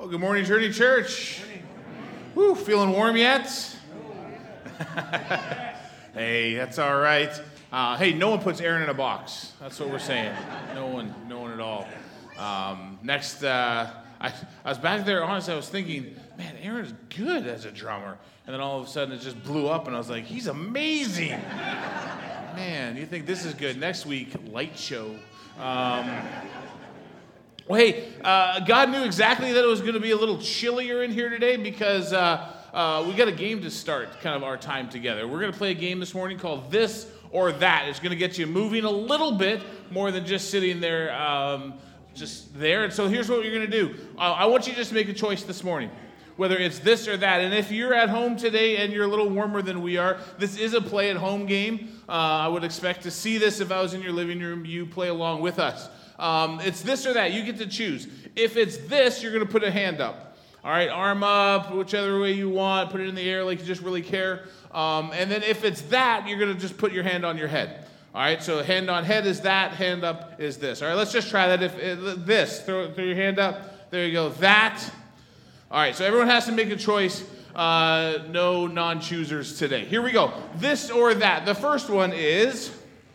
Well, good morning, Journey Church. Woo, feeling warm yet? Hey, that's all right. Hey, no one puts Aaron in a box. That's what we're saying. No one at all. Next, I was back there, honestly, I was thinking, man, Aaron's good as a drummer. And then all of a sudden it just blew up, and I was like, he's amazing. Man, you think this is good. Next week, light show. Well, hey, God knew exactly that it was going to be a little chillier in here today because we got a game to start, kind of our time together. We're going to play a game this morning called This or That. It's going to get you moving a little bit more than just sitting there, just there. And so here's what you're going to do. I want you to just make a choice this morning, whether it's this or that. And if you're at home today and you're a little warmer than we are, this is a play-at-home game. I would expect to see this if I was in your living room. You play along with us. It's this or that. You get to choose. If it's this, you're going to put a hand up. All right, arm up, whichever way you want. Put it in the air like you just really care. And then if it's that, you're going to just put your hand on your head. All right, so hand on head is that, hand up is this. All right, let's just try that. If this, throw your hand up. There you go, that. All right, so everyone has to make a choice. No non-choosers today. Here we go. This or that. The first one is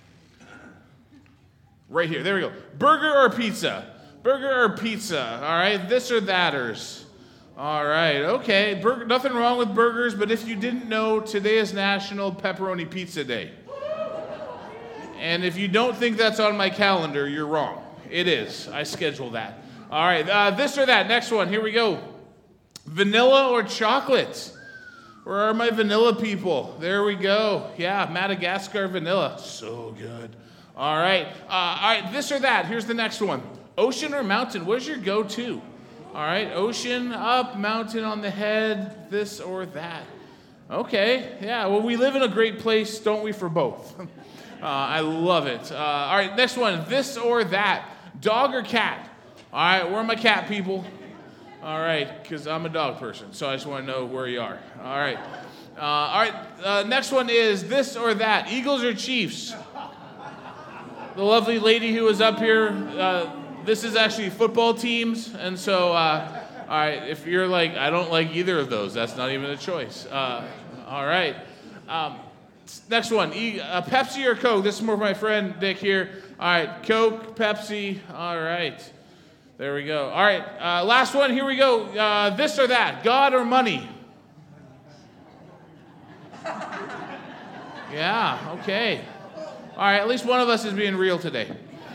right here. There we go. Burger or pizza? Burger or pizza? All right, this or thaters. All right, okay. Nothing wrong with burgers, but if you didn't know, today is National Pepperoni Pizza Day. And if you don't think that's on my calendar, you're wrong. It is. I schedule that. All right, this or that. Next one. Here we go. Vanilla or chocolate? Where are my vanilla people? There we go. Yeah, Madagascar vanilla. So good. All right, this or that. Here's the next one. Ocean or mountain? Where's your go-to? All right, ocean up, mountain on the head, this or that. Okay, yeah, well, we live in a great place, don't we, for both? I love it. All right, next one. This or that. Dog or cat? All right, where are my cat people? All right, because I'm a dog person, so I just want to know where you are. All right, next one is this or that. Eagles or Chiefs? The lovely lady who was up here, this is actually football teams, and so, all right, if you're like, I don't like either of those, that's not even a choice. All right. Next one, Pepsi or Coke? This is more for my friend Dick here. All right, Coke, Pepsi, all right. There we go. All right, last one, here we go. This or that, God or money? Yeah, okay. All right, at least one of us is being real today.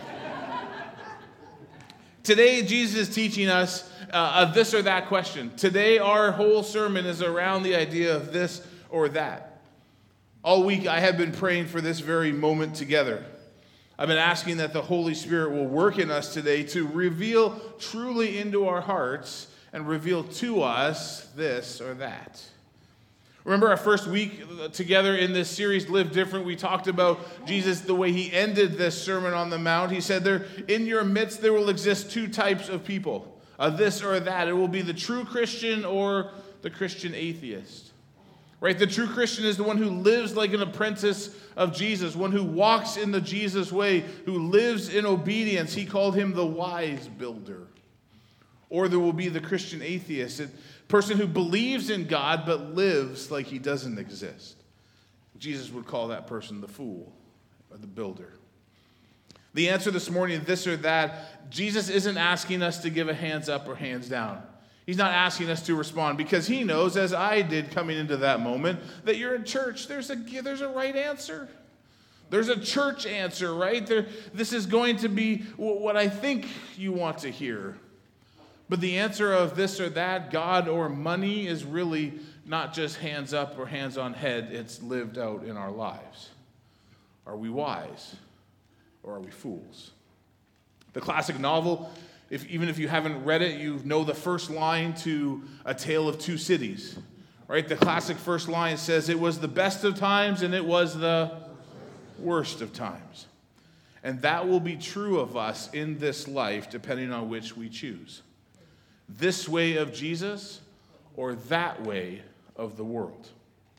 Today, Jesus is teaching us a this or that question. Today, our whole sermon is around the idea of this or that. All week, I have been praying for this very moment together. I've been asking that the Holy Spirit will work in us today to reveal truly into our hearts and reveal to us this or that. Remember our first week together in this series, Live Different, we talked about Jesus, the way he ended this Sermon on the Mount. He said, in your midst there will exist two types of people, this or that. It will be the true Christian or the Christian atheist. Right? The true Christian is the one who lives like an apprentice of Jesus, one who walks in the Jesus way, who lives in obedience. He called him the wise builder. Or there will be the Christian atheist, a person who believes in God but lives like he doesn't exist. Jesus would call that person the fool or the builder. The answer this morning, this or that, Jesus isn't asking us to give a hands up or hands down. He's not asking us to respond because he knows, as I did coming into that moment, that you're in church. There's a right answer. There's a church answer, right? This is going to be what I think you want to hear. But the answer of this or that, God or money, is really not just hands up or hands on head. It's lived out in our lives. Are we wise or are we fools? The classic novel, even if you haven't read it, you know the first line to A Tale of Two Cities. Right? The classic first line says, it was the best of times and it was the worst of times. And that will be true of us in this life, depending on which we choose. This way of Jesus or that way of the world?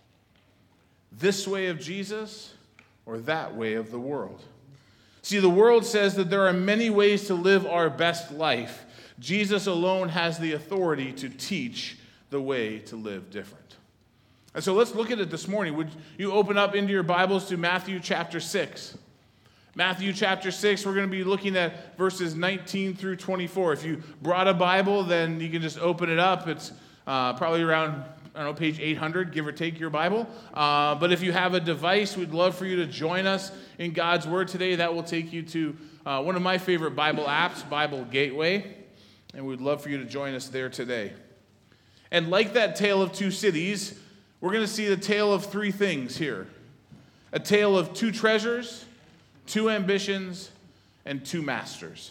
This way of Jesus or that way of the world? See, the world says that there are many ways to live our best life. Jesus alone has the authority to teach the way to live different. And so let's look at it this morning. Would you open up into your Bibles to Matthew chapter 6? Matthew chapter 6, we're going to be looking at verses 19 through 24. If you brought a Bible, then you can just open it up. It's probably around, page 800, give or take your Bible. But if you have a device, we'd love for you to join us in God's Word today. That will take you to one of my favorite Bible apps, Bible Gateway. And we'd love for you to join us there today. And like that tale of two cities, we're going to see the tale of three things here. A tale of two treasures, two ambitions, and two masters.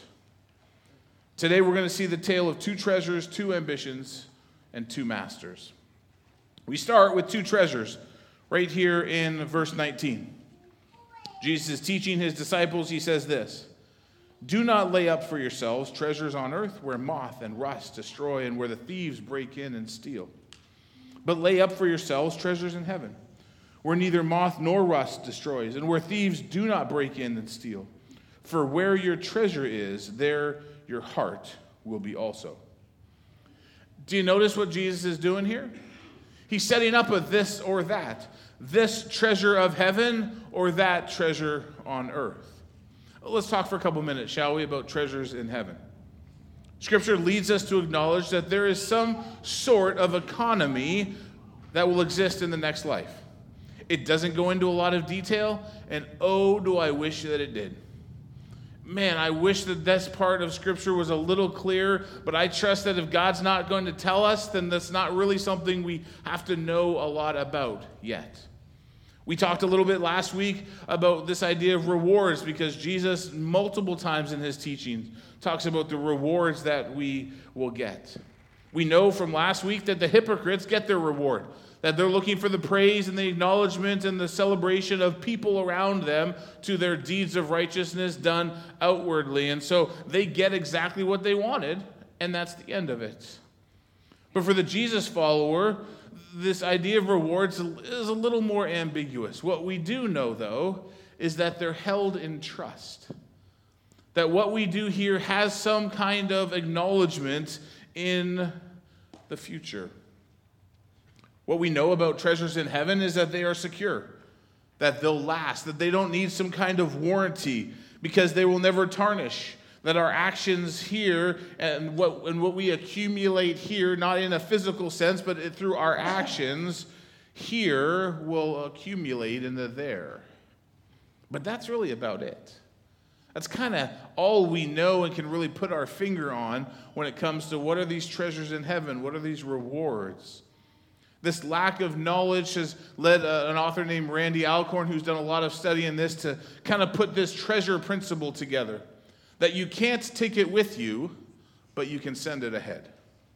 Today we're going to see the tale of two treasures, two ambitions, and two masters. We start with two treasures right here in verse 19. Jesus is teaching his disciples. He says this, "Do not lay up for yourselves treasures on earth where moth and rust destroy and where the thieves break in and steal. But lay up for yourselves treasures in heaven, where neither moth nor rust destroys, and where thieves do not break in and steal. For where your treasure is, there your heart will be also." Do you notice what Jesus is doing here? He's setting up a this or that. This treasure of heaven or that treasure on earth. Let's talk for a couple minutes, shall we, about treasures in heaven. Scripture leads us to acknowledge that there is some sort of economy that will exist in the next life. It doesn't go into a lot of detail, and oh, do I wish that it did. Man, I wish that this part of Scripture was a little clearer, but I trust that if God's not going to tell us, then that's not really something we have to know a lot about yet. We talked a little bit last week about this idea of rewards, because Jesus, multiple times in his teaching, talks about the rewards that we will get. We know from last week that the hypocrites get their reward, that they're looking for the praise and the acknowledgement and the celebration of people around them to their deeds of righteousness done outwardly. And so they get exactly what they wanted, and that's the end of it. But for the Jesus follower, this idea of rewards is a little more ambiguous. What we do know, though, is that they're held in trust. That what we do here has some kind of acknowledgement in the future. What we know about treasures in heaven is that they are secure, that they'll last, that they don't need some kind of warranty because they will never tarnish, that our actions here and what we accumulate here, not in a physical sense, but through our actions here, will accumulate into there. But that's really about it. That's kind of all we know and can really put our finger on when it comes to what are these treasures in heaven, what are these rewards. This lack of knowledge has led an author named Randy Alcorn, who's done a lot of study in this, to kind of put this treasure principle together. That you can't take it with you, but you can send it ahead.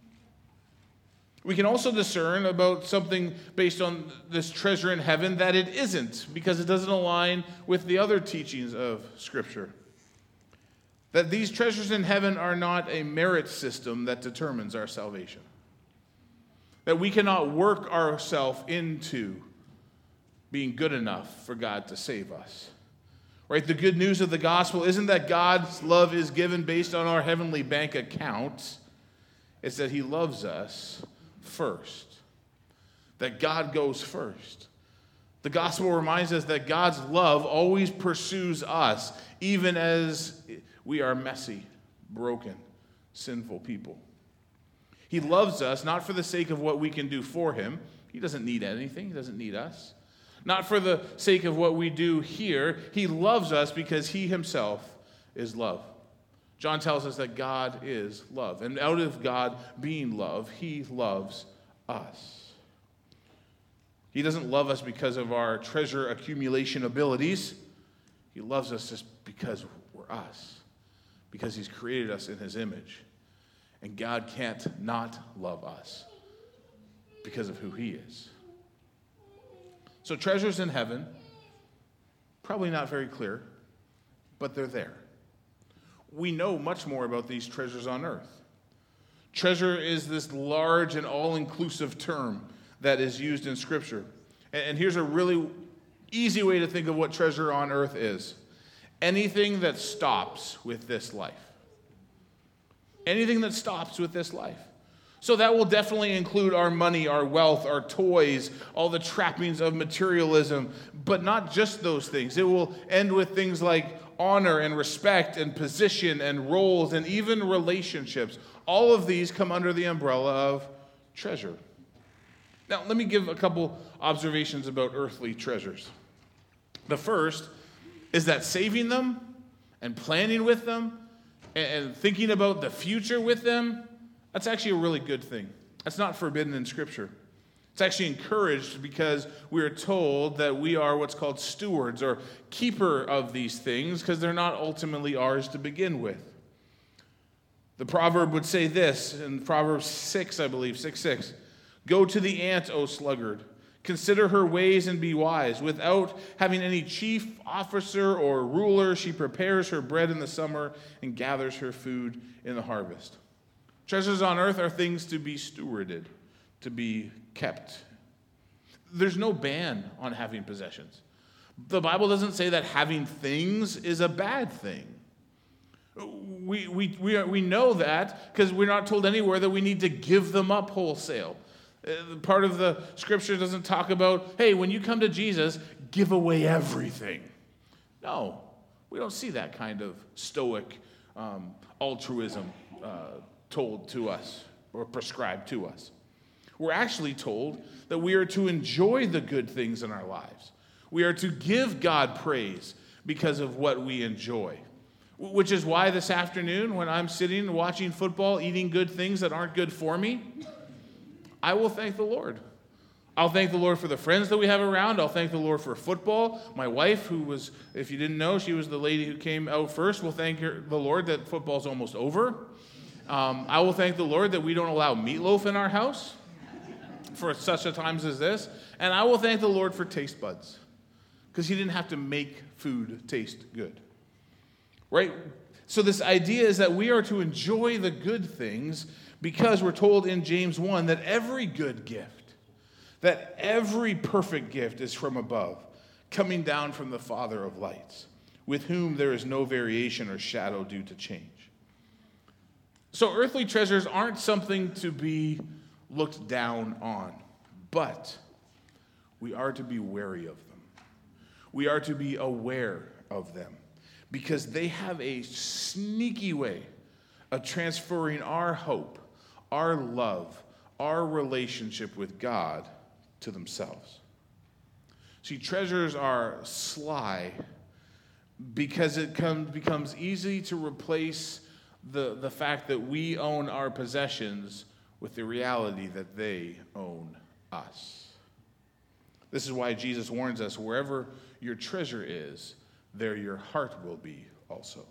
We can also discern about something based on this treasure in heaven that it isn't, because it doesn't align with the other teachings of Scripture. That these treasures in heaven are not a merit system that determines our salvation. That we cannot work ourselves into being good enough for God to save us. Right? The good news of the gospel isn't that God's love is given based on our heavenly bank account. It's that he loves us first. That God goes first. The gospel reminds us that God's love always pursues us, even as we are messy, broken, sinful people. He loves us not for the sake of what we can do for him. He doesn't need anything. He doesn't need us. Not for the sake of what we do here. He loves us because he himself is love. John tells us that God is love. And out of God being love, he loves us. He doesn't love us because of our treasure accumulation abilities. He loves us just because we're us. Because he's created us in his image. And God can't not love us because of who he is. So treasures in heaven, probably not very clear, but they're there. We know much more about these treasures on earth. Treasure is this large and all-inclusive term that is used in Scripture. And here's a really easy way to think of what treasure on earth is. Anything that stops with this life. anything that stops with this life. So that will definitely include our money, our wealth, our toys, all the trappings of materialism, but not just those things. It will end with things like honor and respect and position and roles and even relationships. All of these come under the umbrella of treasure. Now, let me give a couple observations about earthly treasures. The first is that saving them and planning with them and thinking about the future with them, that's actually a really good thing. That's not forbidden in Scripture. It's actually encouraged because we are told that we are what's called stewards or keeper of these things because they're not ultimately ours to begin with. The proverb would say this in Proverbs 6, I believe, 6:6. Go to the ant, O sluggard. Consider her ways and be wise. Without having any chief officer or ruler, she prepares her bread in the summer and gathers her food in the harvest. Treasures on earth are things to be stewarded, to be kept. There's no ban on having possessions. The Bible doesn't say that having things is a bad thing. We know that because we're not told anywhere that we need to give them up wholesale. Part of the Scripture doesn't talk about, hey, when you come to Jesus, give away everything. No, we don't see that kind of stoic altruism told to us or prescribed to us. We're actually told that we are to enjoy the good things in our lives. We are to give God praise because of what we enjoy. Which is why this afternoon, when I'm sitting watching football, eating good things that aren't good for me, I will thank the Lord. I'll thank the Lord for the friends that we have around. I'll thank the Lord for football. My wife, who was, if you didn't know, she was the lady who came out first. We'll thank the Lord that football's almost over. I will thank the Lord that we don't allow meatloaf in our house for such a times as this. And I will thank the Lord for taste buds because he didn't have to make food taste good. Right? So this idea is that we are to enjoy the good things because we're told in James 1 that every good gift, that every perfect gift is from above, coming down from the Father of lights, with whom there is no variation or shadow due to change. So earthly treasures aren't something to be looked down on, but we are to be wary of them. We are to be aware of them because they have a sneaky way of transferring our hope, our love, our relationship with God to themselves. See, treasures are sly because it becomes easy to replace the fact that we own our possessions with the reality that they own us. This is why Jesus warns us, wherever your treasure is, there your heart will be also.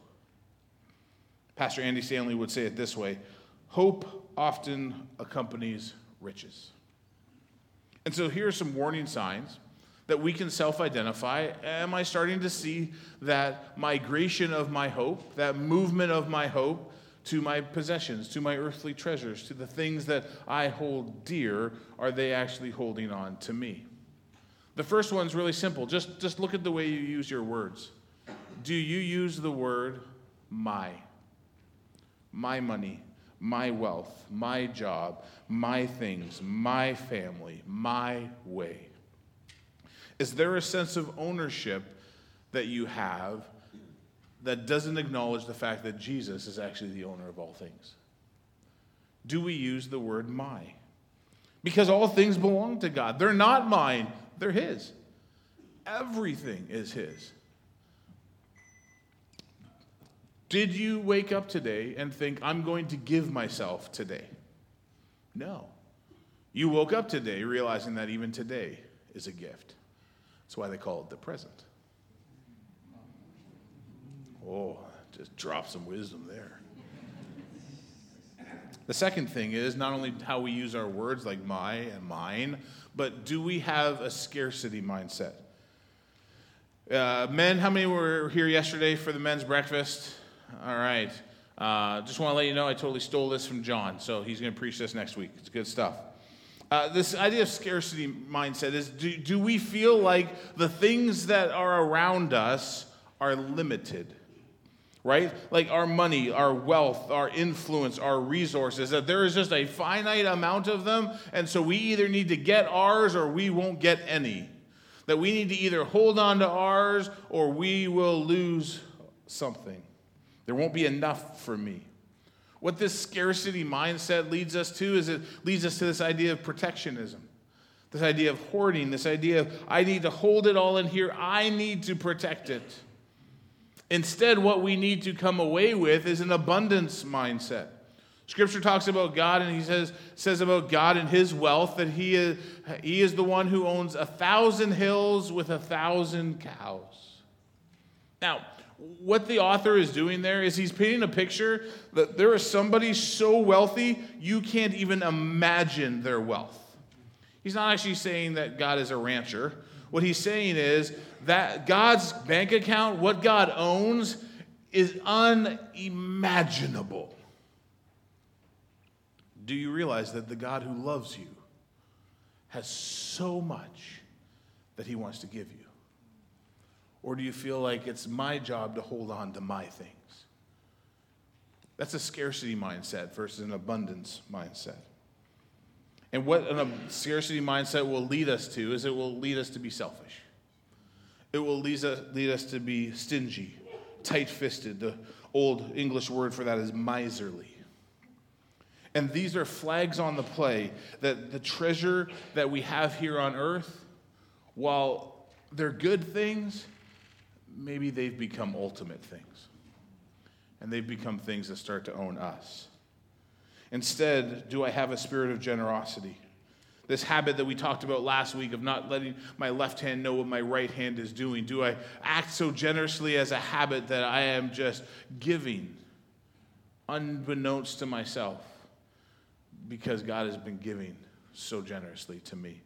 Pastor Andy Stanley would say it this way: hope often accompanies riches. And so here are some warning signs that we can self-identify. Am I starting to see that migration of my hope, that movement of my hope to my possessions, to my earthly treasures, to the things that I hold dear? Are they actually holding on to me? The first one's really simple. Just look at the way you use your words. Do you use the word my? My money, my wealth, my job, my things, my family, my way. Is there a sense of ownership that you have that doesn't acknowledge the fact that Jesus is actually the owner of all things? Do we use the word my? Because all things belong to God. They're not mine, they're his. Everything is his. Did you wake up today and think, I'm going to give myself today? No. You woke up today realizing that even today is a gift. That's why they call it the present. Oh, just drop some wisdom there. The second thing is not only how we use our words like my and mine, but do we have a scarcity mindset? Men, how many were here yesterday for the men's breakfast? All right. Just want to let you know I totally stole this from John, so he's going to preach this next week. It's good stuff. This idea of scarcity mindset is, do we feel like the things that are around us are limited? right? Like our money, our wealth, our influence, our resources, that there is just a finite amount of them, and so we either need to get ours or we won't get any. That we need to either hold on to ours or we will lose something. There won't be enough for me. What this scarcity mindset leads us to is it leads us to this idea of protectionism. This idea of hoarding, this idea of I need to hold it all in here, I need to protect it. Instead, what we need to come away with is an abundance mindset. Scripture talks about God, and he says about God and his wealth that he is the one who owns 1,000 hills with 1,000 cows. Now, what the author is doing there is he's painting a picture that there is somebody so wealthy you can't even imagine their wealth. He's not actually saying that God is a rancher. What he's saying is that God's bank account, what God owns, is unimaginable. Do you realize that the God who loves you has so much that he wants to give you? Or do you feel like it's my job to hold on to my things? That's a scarcity mindset versus an abundance mindset. And what a scarcity mindset will lead us to is it will lead us to be selfish. It will lead us to be stingy, tight-fisted. The old English word for that is miserly. And these are flags on the play that the treasure that we have here on earth, while they're good things, maybe they've become ultimate things. And they've become things that start to own us. Instead, do I have a spirit of generosity? This habit that we talked about last week of not letting my left hand know what my right hand is doing. Do I act so generously as a habit that I am just giving unbeknownst to myself because God has been giving so generously to me?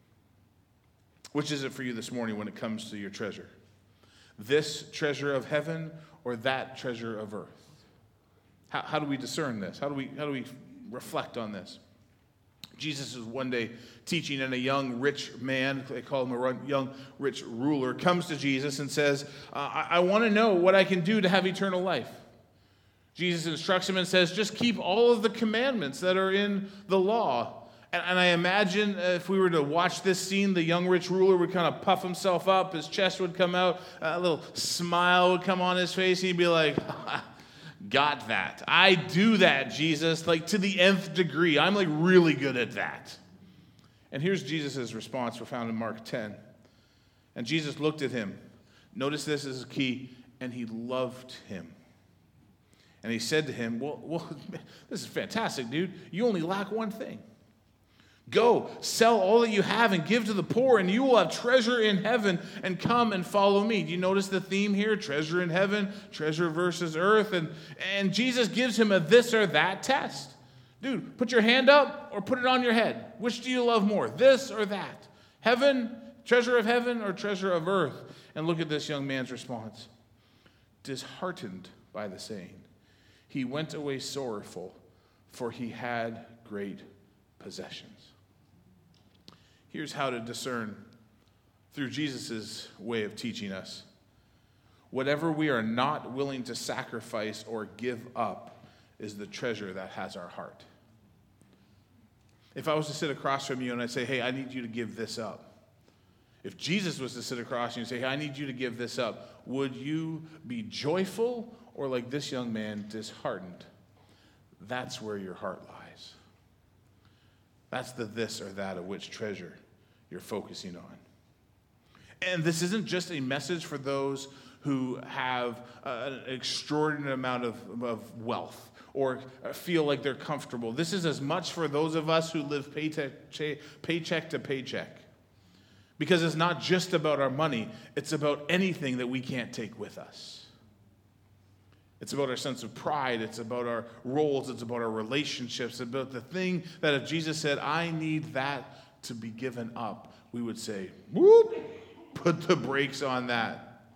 Which is it for you this morning when it comes to your treasure? This treasure of heaven or that treasure of earth? How do we discern this? How do we reflect on this? Jesus is one day teaching, and a young rich man, they call him a young rich ruler, comes to Jesus and says, I want to know what I can do to have eternal life. Jesus instructs him and says, just keep all of the commandments that are in the law. And I imagine if we were to watch this scene, the young rich ruler would kind of puff himself up, his chest would come out, a little smile would come on his face, and he'd be like, got that. I do that, Jesus, like to the nth degree. I'm like really good at that. And here's Jesus' response. We're found in Mark 10. And Jesus looked at him. Notice this is key. And he loved him. And he said to him, well, this is fantastic, dude. You only lack one thing. Go, sell all that you have and give to the poor, and you will have treasure in heaven, and come and follow me. Do you notice the theme here? Treasure in heaven, treasure versus earth. And Jesus gives him a this or that test. Dude, put your hand up or put it on your head. Which do you love more, this or that? Heaven, treasure of heaven, or treasure of earth? And look at this young man's response. Disheartened by the saying, he went away sorrowful, for he had great possessions. Here's how to discern through Jesus' way of teaching us. Whatever we are not willing to sacrifice or give up is the treasure that has our heart. If I was to sit across from you and I'd say, hey, I need you to give this up. If Jesus was to sit across you and say, hey, I need you to give this up, would you be joyful or like this young man, disheartened? That's where your heart lies. That's the this or that of which treasure you're focusing on. And this isn't just a message for those who have an extraordinary amount of wealth or feel like they're comfortable. This is as much for those of us who live paycheck to paycheck. Because it's not just about our money, it's about anything that we can't take with us. It's about our sense of pride. It's about our roles. It's about our relationships. It's about the thing that if Jesus said, I need that to be given up, we would say, whoop, put the brakes on that.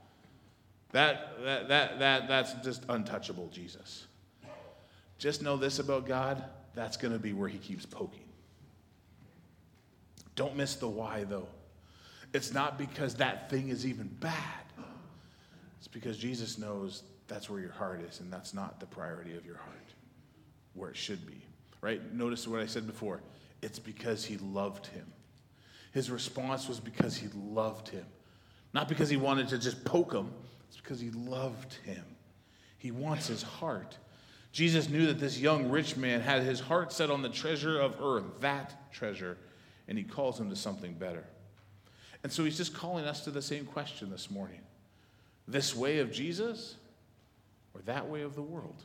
That's just untouchable, Jesus. Just know this about God, that's going to be where he keeps poking. Don't miss the why, though. It's not because that thing is even bad. It's because Jesus knows that's where your heart is, and that's not the priority of your heart, where it should be, right? Notice what I said before. It's because he loved him. His response was because he loved him. Not because he wanted to just poke him. It's because he loved him. He wants his heart. Jesus knew that this young rich man had his heart set on the treasure of earth, that treasure, and he calls him to something better. And so he's just calling us to the same question this morning. This way of Jesus or that way of the world?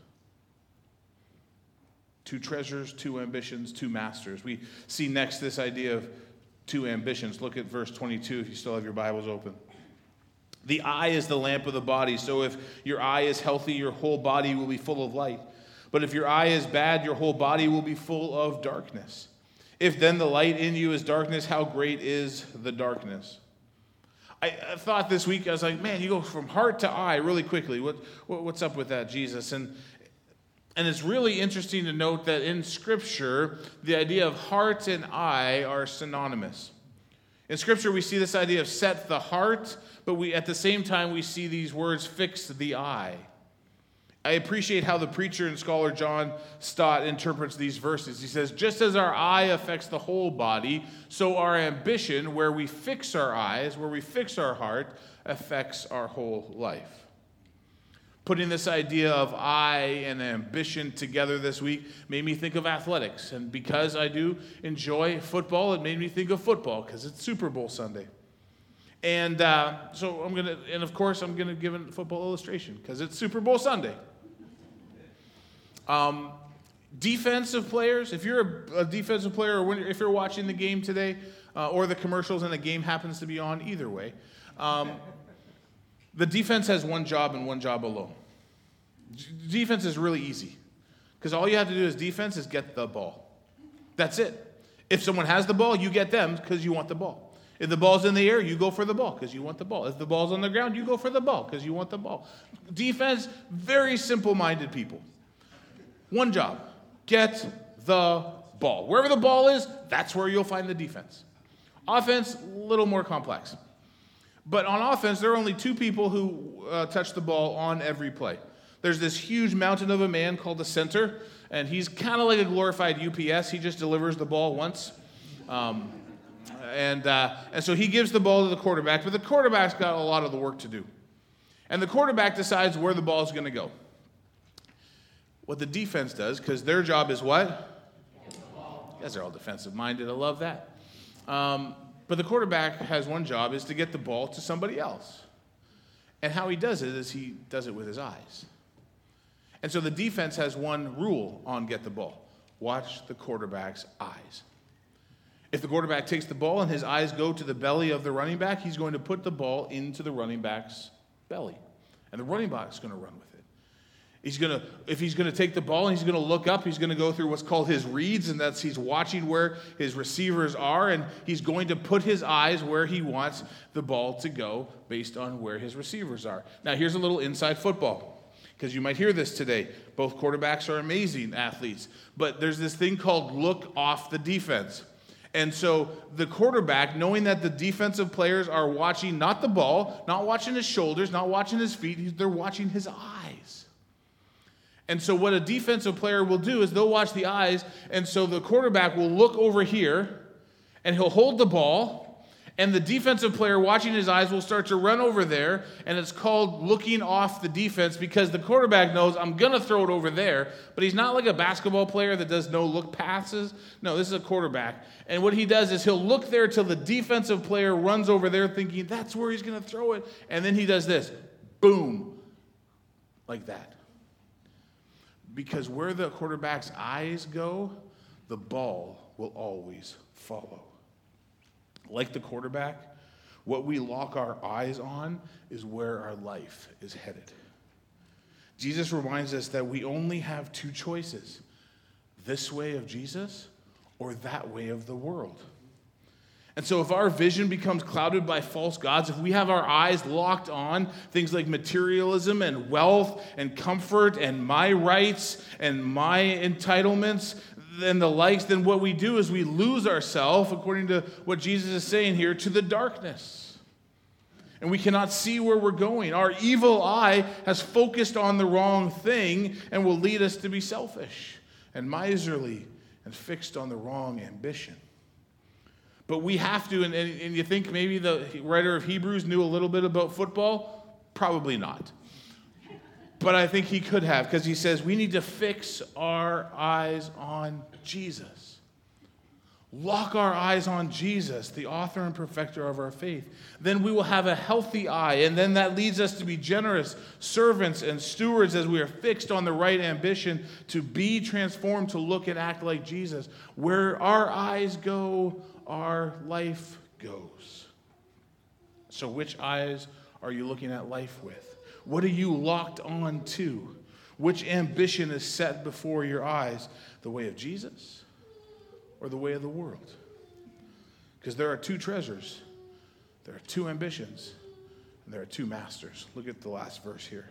Two treasures, two ambitions, two masters. We see next this idea of two ambitions. Look at verse 22 if you still have your Bibles open. The eye is the lamp of the body, so if your eye is healthy, your whole body will be full of light. But if your eye is bad, your whole body will be full of darkness. If then the light in you is darkness, how great is the darkness? I thought this week, I was like, man, you go from heart to eye really quickly. What's up with that, Jesus? And it's really interesting to note that in Scripture, the idea of heart and eye are synonymous. In Scripture, we see this idea of set the heart, but at the same time, we see these words fix the eye. I appreciate how the preacher and scholar John Stott interprets these verses. He says, just as our eye affects the whole body, so our ambition, where we fix our eyes, where we fix our heart, affects our whole life. Putting this idea of eye and ambition together this week made me think of athletics. And because I do enjoy football, it made me think of football because it's Super Bowl Sunday. And so I'm going to give a football illustration because it's Super Bowl Sunday. Defensive players, if you're a defensive player or if you're watching the game today or the commercials and the game happens to be on, either way, the defense has one job and one job alone. Defense is really easy because all you have to do as defense is get the ball. That's it. If someone has the ball, you get them because you want the ball. If the ball's in the air, you go for the ball because you want the ball. If the ball's on the ground, you go for the ball because you want the ball. Defense, very simple-minded people. One job, get the ball. Wherever the ball is, that's where you'll find the defense. Offense, a little more complex. But on offense, there are only two people who touch the ball on every play. There's this huge mountain of a man called the center, and he's kind of like a glorified UPS. He just delivers the ball once. And so he gives the ball to the quarterback, but the quarterback's got a lot of the work to do. And the quarterback decides where the ball is going to go. What the defense does, because their job is what? You guys are all defensive-minded. I love that. But the quarterback has one job, is to get the ball to somebody else. And how he does it is he does it with his eyes. And so the defense has one rule on get the ball. Watch the quarterback's eyes. If the quarterback takes the ball and his eyes go to the belly of the running back, he's going to put the ball into the running back's belly. And the running back's going to run with it. If he's going to take the ball and he's going to look up, he's going to go through what's called his reads, and that's he's watching where his receivers are, and he's going to put his eyes where he wants the ball to go based on where his receivers are. Now, here's a little inside football, because you might hear this today. Both quarterbacks are amazing athletes, but there's this thing called look off the defense. And so the quarterback, knowing that the defensive players are watching not the ball, not watching his shoulders, not watching his feet, they're watching his eyes. And so what a defensive player will do is they'll watch the eyes, and so the quarterback will look over here, and he'll hold the ball, and the defensive player watching his eyes will start to run over there, and it's called looking off the defense because the quarterback knows I'm going to throw it over there, but he's not like a basketball player that does no-look passes. No, this is a quarterback. And what he does is he'll look there till the defensive player runs over there thinking that's where he's going to throw it, and then he does this, boom, like that. Because where the quarterback's eyes go, the ball will always follow. Like the quarterback, what we lock our eyes on is where our life is headed. Jesus reminds us that we only have two choices, this way of Jesus or that way of the world. And so if our vision becomes clouded by false gods, if we have our eyes locked on things like materialism and wealth and comfort and my rights and my entitlements and the likes, then what we do is we lose ourselves, according to what Jesus is saying here, to the darkness. and we cannot see where we're going. Our evil eye has focused on the wrong thing and will lead us to be selfish and miserly and fixed on the wrong ambition. But we have to, and you think maybe the writer of Hebrews knew a little bit about football? Probably not. But I think he could have, because he says we need to fix our eyes on Jesus. Lock our eyes on Jesus, the author and perfecter of our faith. Then we will have a healthy eye, and then that leads us to be generous servants and stewards as we are fixed on the right ambition to be transformed, to look and act like Jesus. Where our eyes go, our life goes. So which eyes are you looking at life with? What are you locked on to? Which ambition is set before your eyes? The way of Jesus or the way of the world? Because there are two treasures, there are two ambitions, and there are two masters. Look at the last verse here.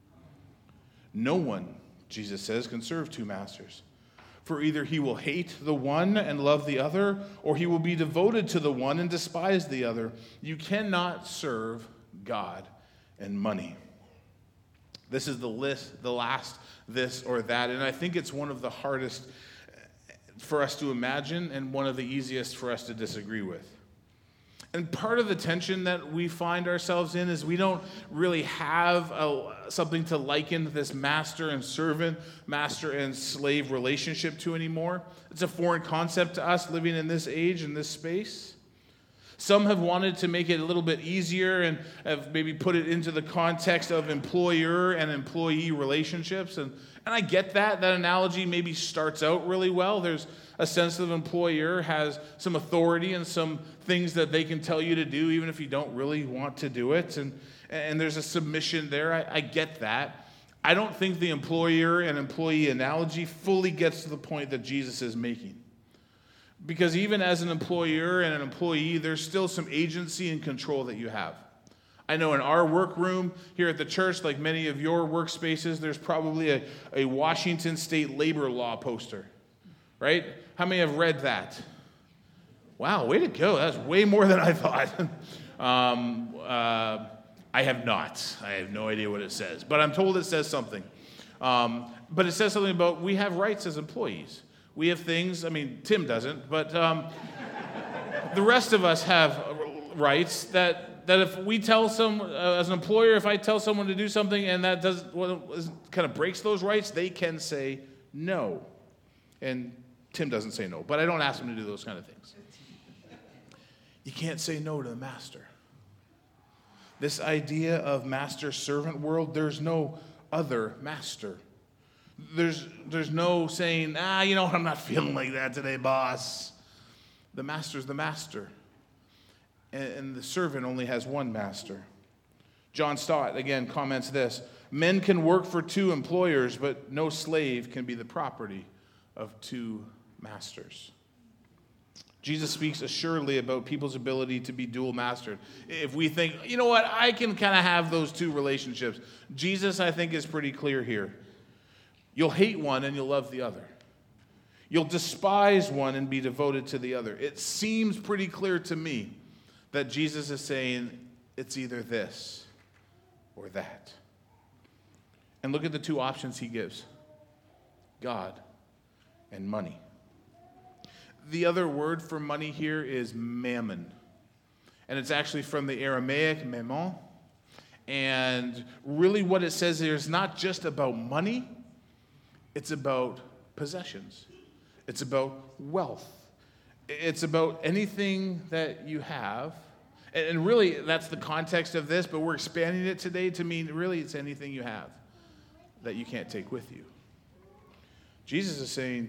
No one, Jesus says, can serve two masters. For either he will hate the one and love the other, or he will be devoted to the one and despise the other. You cannot serve God and money. This is the list, the last this or that, and I think it's one of the hardest for us to imagine and one of the easiest for us to disagree with. And part of the tension that we find ourselves in is we don't really have something to liken this master and servant, master and slave relationship to anymore. It's a foreign concept to us living in this age, in this space. Some have wanted to make it a little bit easier and have maybe put it into the context of employer and employee relationships. And I get that. That analogy maybe starts out really well. There's a sense of employer has some authority and some things that they can tell you to do even if you don't really want to do it. And there's a submission there. I get that. I don't think the employer and employee analogy fully gets to the point that Jesus is making. Because even as an employer and an employee, there's still some agency and control that you have. I know in our workroom here at the church, like many of your workspaces, there's probably a Washington State labor law poster, right? How many have read that? Wow, way to go. That's way more than I thought. I have not. I have no idea what it says. But I'm told it says something. But it says something about we have rights as employees. We have things, Tim doesn't, but the rest of us have rights that if we tell as an employer, if I tell someone to do something and that kind of breaks those rights, they can say no. And Tim doesn't say no, but I don't ask him to do those kind of things. You can't say no to the master. This idea of master-servant world, there's no other master. There's no saying, I'm not feeling like that today, boss. The master's the master. And the servant only has one master. John Stott, again, comments this. Men can work for two employers, but no slave can be the property of two masters. Jesus speaks assuredly about people's ability to be dual mastered. If we think, I can kind of have those two relationships. Jesus, I think, is pretty clear here. You'll hate one and you'll love the other. You'll despise one and be devoted to the other. It seems pretty clear to me that Jesus is saying it's either this or that. And look at the two options he gives. God and money. The other word for money here is mammon. And it's actually from the Aramaic mammon. And really what it says here is not just about money. It's about possessions. It's about wealth. It's about anything that you have. And really, that's the context of this, but we're expanding it today to mean really it's anything you have that you can't take with you. Jesus is saying,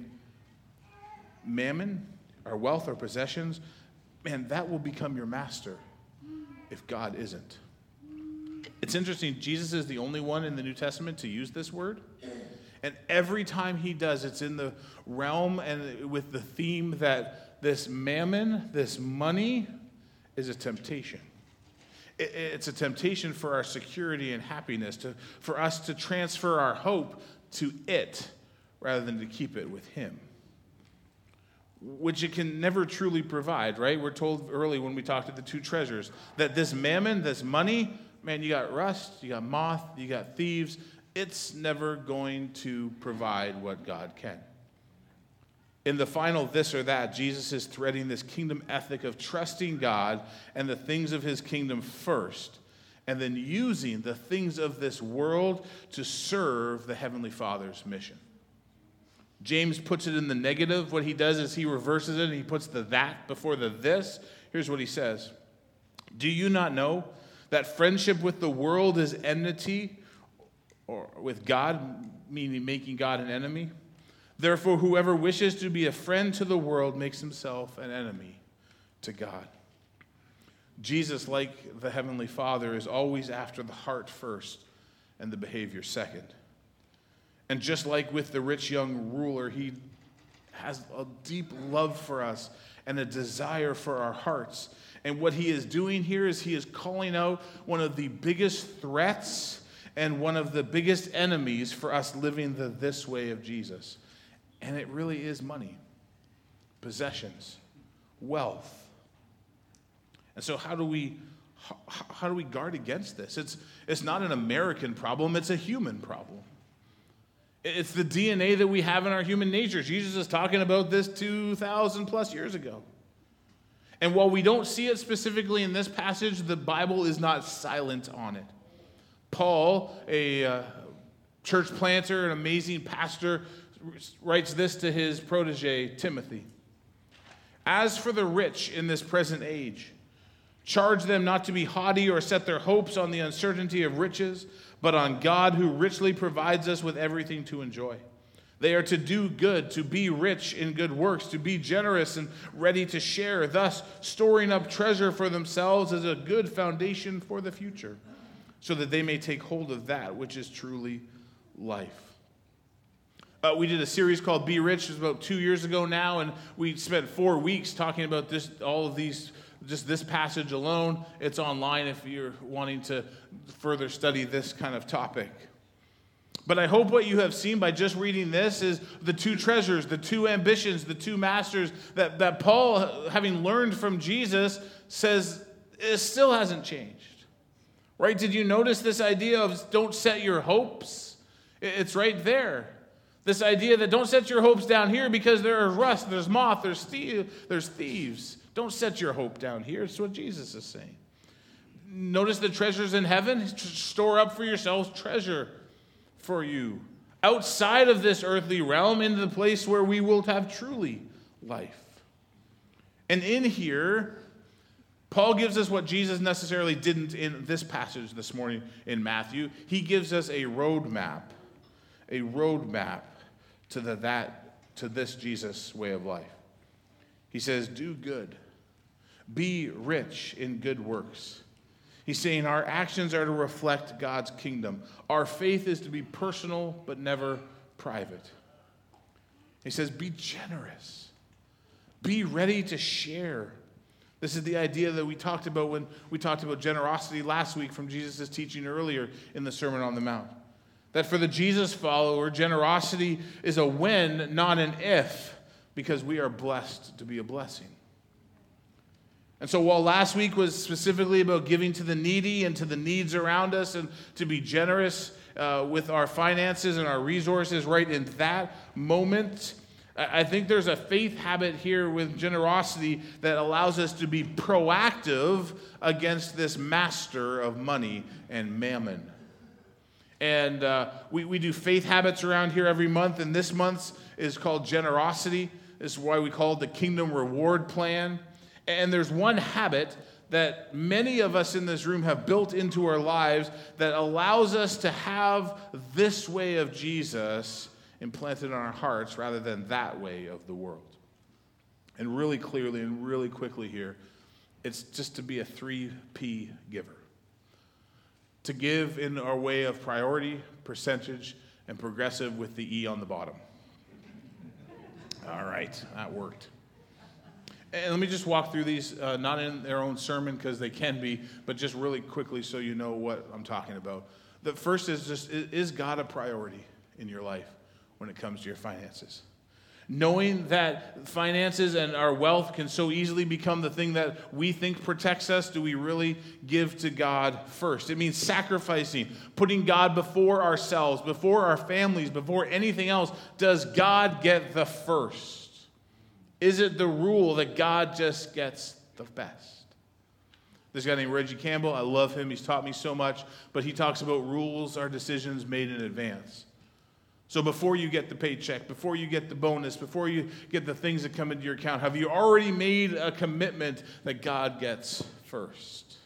mammon, our wealth, our possessions, man, that will become your master if God isn't. It's interesting, Jesus is the only one in the New Testament to use this word. And every time he does, it's in the realm and with the theme that this mammon, this money, is a temptation. It's a temptation for our security and happiness, for us to transfer our hope to it rather than to keep it with him. which it can never truly provide, right? We're told early when we talked to the two treasures that this mammon, this money, man, you got rust, you got moth, you got thieves. It's never going to provide what God can. In the final this or that, Jesus is threading this kingdom ethic of trusting God and the things of his kingdom first, and then using the things of this world to serve the Heavenly Father's mission. James puts it in the negative. What he does is he reverses it and he puts the that before the this. Here's what he says. Do you not know that friendship with the world is enmity, or with God, meaning making God an enemy? Therefore, whoever wishes to be a friend to the world makes himself an enemy to God. Jesus, like the Heavenly Father, is always after the heart first and the behavior second. And just like with the rich young ruler, he has a deep love for us and a desire for our hearts. And what he is doing here is he is calling out one of the biggest threats and one of the biggest enemies for us living this way of Jesus. And it really is money, possessions, wealth. And so how do we guard against this? It's not an American problem, it's a human problem. It's the DNA that we have in our human nature. Jesus is talking about this 2,000 plus years ago. And while we don't see it specifically in this passage, the Bible is not silent on it. Paul, a church planter, an amazing pastor, writes this to his protege, Timothy. As for the rich in this present age, charge them not to be haughty or set their hopes on the uncertainty of riches, but on God who richly provides us with everything to enjoy. They are to do good, to be rich in good works, to be generous and ready to share, thus storing up treasure for themselves as a good foundation for the future, so that they may take hold of that which is truly life. We did a series called Be Rich. It was about 2 years ago now, and we spent 4 weeks talking about all of these, just this passage alone. It's online if you're wanting to further study this kind of topic. But I hope what you have seen by just reading this is the two treasures, the two ambitions, the two masters that Paul, having learned from Jesus, says it still hasn't changed. Right? Did you notice this idea of don't set your hopes? It's right there. This idea that don't set your hopes down here because there is rust, there's moth, there's thieves. Don't set your hope down here. It's what Jesus is saying. Notice the treasures in heaven. Store up for yourselves treasure for you outside of this earthly realm into the place where we will have truly life. And in here, Paul gives us what Jesus necessarily didn't in this passage this morning in Matthew. He gives us a roadmap to this Jesus way of life. He says, do good. Be rich in good works. He's saying our actions are to reflect God's kingdom. Our faith is to be personal but never private. He says, be generous. Be ready to share. This is the idea that we talked about when we talked about generosity last week from Jesus' teaching earlier in the Sermon on the Mount. That for the Jesus follower, generosity is a when, not an if, because we are blessed to be a blessing. And so while last week was specifically about giving to the needy and to the needs around us and to be generous with our finances and our resources right in that moment, I think there's a faith habit here with generosity that allows us to be proactive against this master of money and mammon. And we do faith habits around here every month, and this month's is called generosity. This is why we call it the Kingdom Reward Plan. And there's one habit that many of us in this room have built into our lives that allows us to have this way of Jesus implanted in our hearts rather than that way of the world. And really clearly and really quickly here, it's just to be a 3P giver. To give in our way of priority, percentage, and progressive with the E on the bottom. All right, that worked. And let me just walk through these, not in their own sermon because they can be, but just really quickly so you know what I'm talking about. The first is just, is God a priority in your life when it comes to your finances? Knowing that finances and our wealth can so easily become the thing that we think protects us, do we really give to God first? It means sacrificing, putting God before ourselves, before our families, before anything else. Does God get the first? Is it the rule that God just gets the best? This guy named Reggie Campbell, I love him. He's taught me so much, but he talks about rules are decisions made in advance. So before you get the paycheck, before you get the bonus, before you get the things that come into your account, have you already made a commitment that God gets first?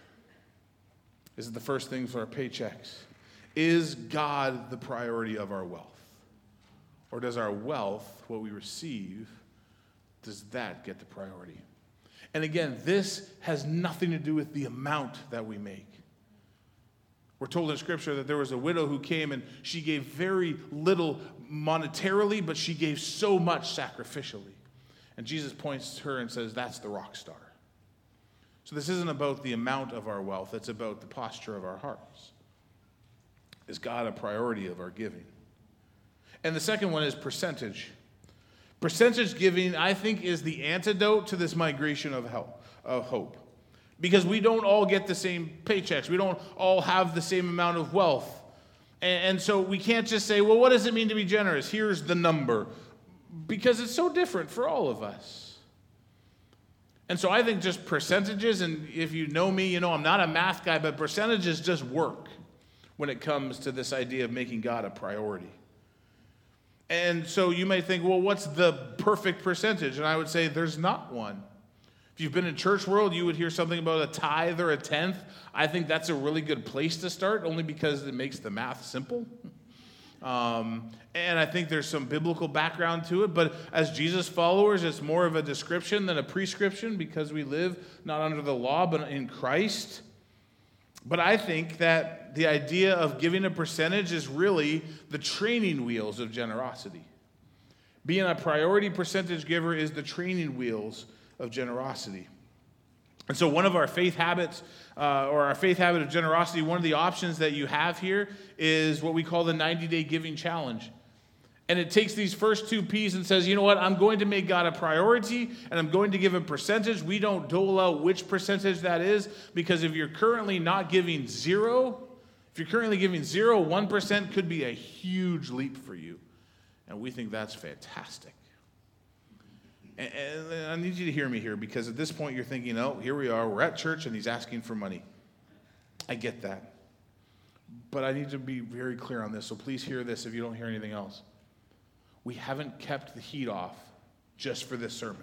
Is it the first thing for our paychecks? Is God the priority of our wealth? Or does our wealth, what we receive, does that get the priority? And again, this has nothing to do with the amount that we make. We're told in Scripture that there was a widow who came and she gave very little monetarily, but she gave so much sacrificially. And Jesus points to her and says, that's the rock star. So this isn't about the amount of our wealth, it's about the posture of our hearts. Is God a priority of our giving? And the second one is percentage. Percentage giving, I think, is the antidote to this migration of hope. Because we don't all get the same paychecks. We don't all have the same amount of wealth. And so we can't just say, well, what does it mean to be generous? Here's the number. Because it's so different for all of us. And so I think just percentages, and if you know me, you know I'm not a math guy, but percentages just work when it comes to this idea of making God a priority. And so you may think, well, what's the perfect percentage? And I would say there's not one. If you've been in church world, you would hear something about a tithe or a tenth. I think that's a really good place to start, only because it makes the math simple. And I think there's some biblical background to it, but as Jesus followers, it's more of a description than a prescription because we live not under the law, but in Christ. But I think that the idea of giving a percentage is really the training wheels of generosity. Being a priority percentage giver is the training wheels of generosity. And so one of our faith habits, or our faith habit of generosity, one of the options that you have here is what we call the 90-day giving challenge. And it takes these first two P's and says, you know what, I'm going to make God a priority, and I'm going to give a percentage. We don't dole out which percentage that is, because if you're currently not giving zero, if you're currently giving 1% could be a huge leap for you. And we think that's fantastic. And I need you to hear me here, because at this point you're thinking, oh, here we are, we're at church and he's asking for money. I get that. But I need to be very clear on this, so please hear this if you don't hear anything else. We haven't kept the heat off just for this sermon.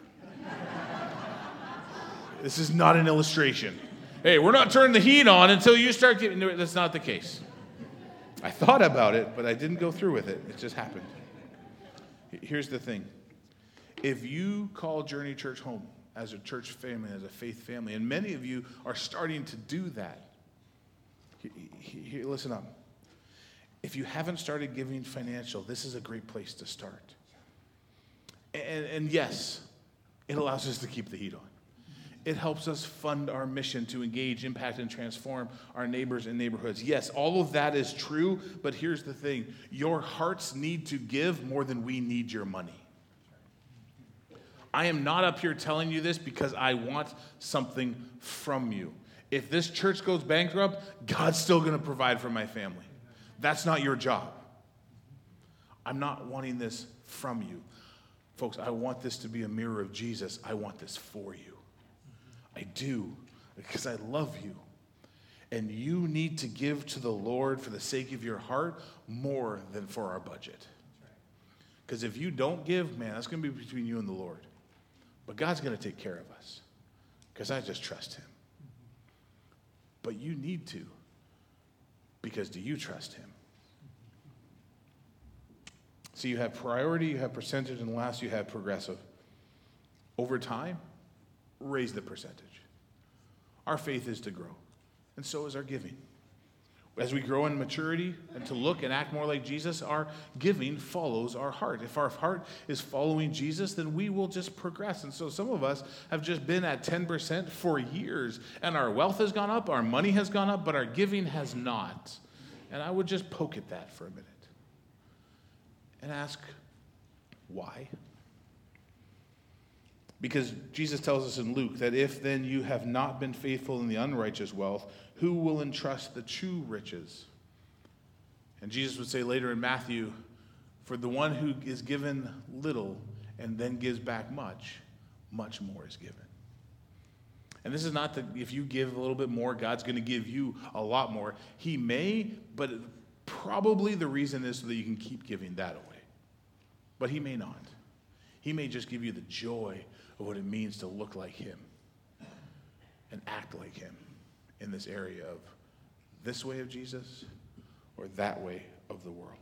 This is not an illustration. Hey, we're not turning the heat on until you start giving. No, that's not the case. I thought about it, but I didn't go through with it. It just happened. Here's the thing. If you call Journey Church home as a church family, as a faith family, and many of you are starting to do that, here, listen up. If you haven't started giving financial, this is a great place to start. And yes, it allows us to keep the heat on. It helps us fund our mission to engage, impact, and transform our neighbors and neighborhoods. Yes, all of that is true, but here's the thing. Your hearts need to give more than we need your money. I am not up here telling you this because I want something from you. If this church goes bankrupt, God's still going to provide for my family. That's not your job. I'm not wanting this from you. Folks, I want this to be a mirror of Jesus. I want this for you. I do, because I love you. And you need to give to the Lord for the sake of your heart more than for our budget. Because if you don't give, man, that's going to be between you and the Lord. But God's going to take care of us, because I just trust him. But you need to, because do you trust him? So you have priority, you have percentage, and last you have progressive. Over time, raise the percentage. Our faith is to grow, and so is our giving. As we grow in maturity and to look and act more like Jesus, our giving follows our heart. If our heart is following Jesus, then we will just progress. And so some of us have just been at 10% for years, and our wealth has gone up, our money has gone up, but our giving has not. And I would just poke at that for a minute and ask, why? Because Jesus tells us in Luke that if then you have not been faithful in the unrighteous wealth, who will entrust the true riches? And Jesus would say later in Matthew, for the one who is given little and then gives back much, much more is given. And this is not that if you give a little bit more, God's going to give you a lot more. He may, but probably the reason is so that you can keep giving that away. But he may not. He may just give you the joy of what it means to look like him and act like him in this area of this way of Jesus or that way of the world.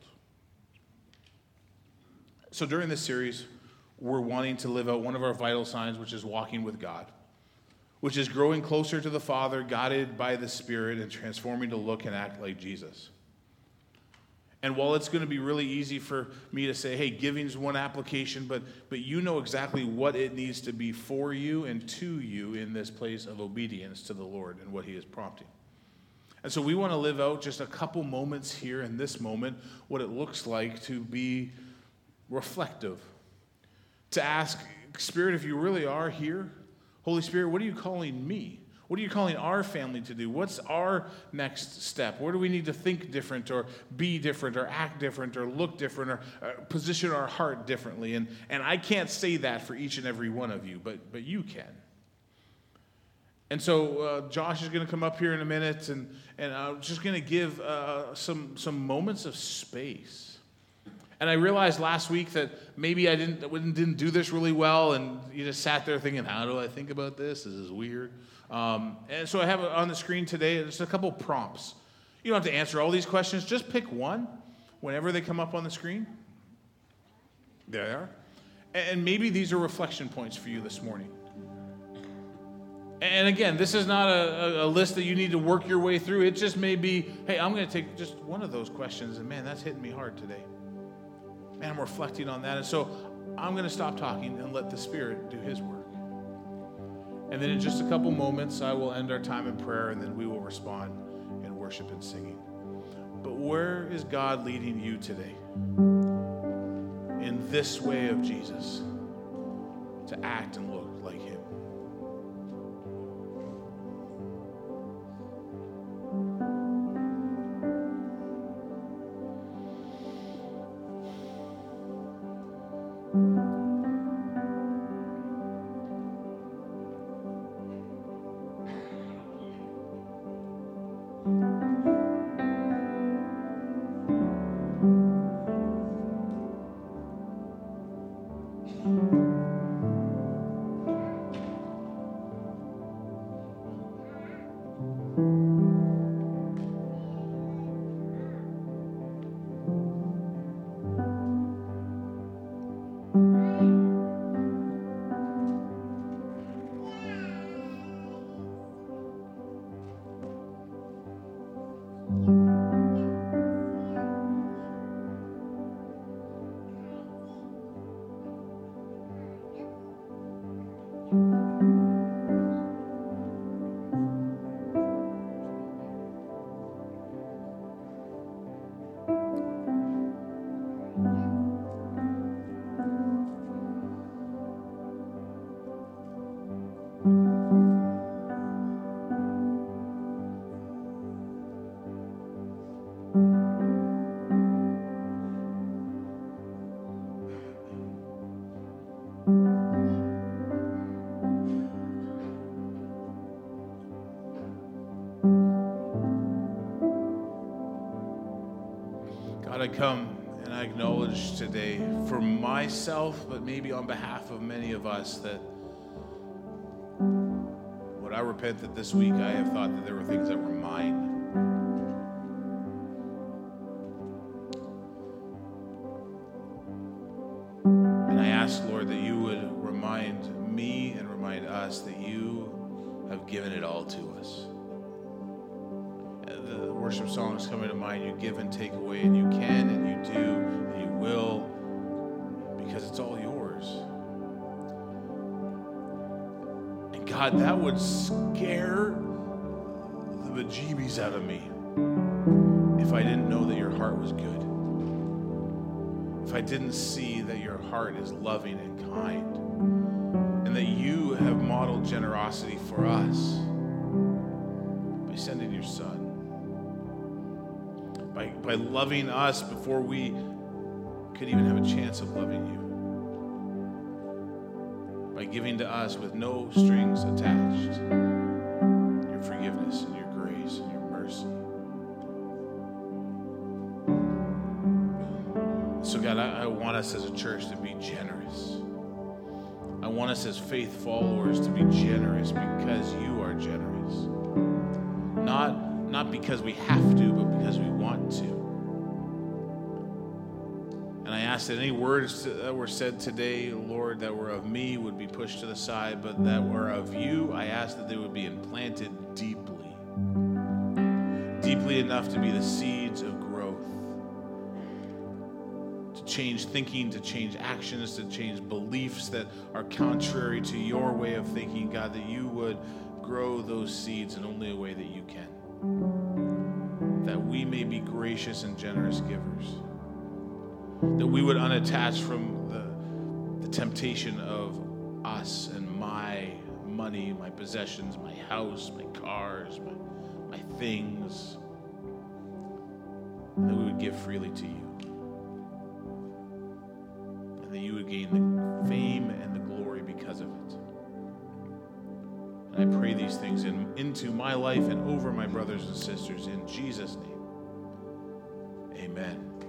So during this series, we're wanting to live out one of our vital signs, which is walking with God, which is growing closer to the Father, guided by the Spirit, and transforming to look and act like Jesus. And while it's going to be really easy for me to say, hey, giving's one application, but you know exactly what it needs to be for you and to you in this place of obedience to the Lord and what he is prompting. And so we want to live out just a couple moments here in this moment, what it looks like to be reflective, to ask, Spirit, if you really are here, Holy Spirit, what are you calling me? What are you calling our family to do? What's our next step? Where do we need to think different or be different or act different or look different or position our heart differently? And I can't say that for each and every one of you, but you can. And so Josh is going to come up here in a minute, and I'm just going to give some moments of space. And I realized last week that maybe I didn't do this really well, and you just sat there thinking, how do I think about this? This is weird. And so I have on the screen today just a couple prompts. You don't have to answer all these questions. Just pick one whenever they come up on the screen. There they are. And maybe these are reflection points for you this morning. And again, this is not a list that you need to work your way through. It just may be, hey, I'm going to take just one of those questions, and man, that's hitting me hard today. Man, I'm reflecting on that. And so I'm going to stop talking and let the Spirit do his work. And then in just a couple moments, I will end our time in prayer, and then we will respond in worship and singing. But where is God leading you today? In this way of Jesus, to act and look like him. God, I come and I acknowledge today for myself, but maybe on behalf of many of us, that what I repent that this week I have thought that there were things that were mine. And I ask, Lord, that you would remind me and remind us that you have given it all to us. The worship song is coming to mind. You give and take away, and you can, and you do, and you will, because it's all yours. And God, that would scare the bejeebies out of me if I didn't know that your heart was good. If I didn't see that your heart is loving and kind, and and that you have modeled generosity for us by sending your Son, by loving us before we could even have a chance of loving you, by giving to us with no strings attached your forgiveness and your grace and your mercy. So God, I want us as a church to be generous. I want us as faith followers to be generous because you are generous. Not because we have to, but because we want to. And I ask that any words that were said today, Lord, that were of me would be pushed to the side, but that were of you, I ask that they would be implanted deeply. Deeply enough to be the seeds of growth. To change thinking, to change actions, to change beliefs that are contrary to your way of thinking, God, that you would grow those seeds in only a way that you can. That we may be gracious and generous givers. That we would unattach from the temptation of us and my money, my possessions, my house, my cars, my things. And that we would give freely to you. And that you would gain the fame and the glory because of it. And I pray these things into my life and over my brothers and sisters in Jesus' name. Amen.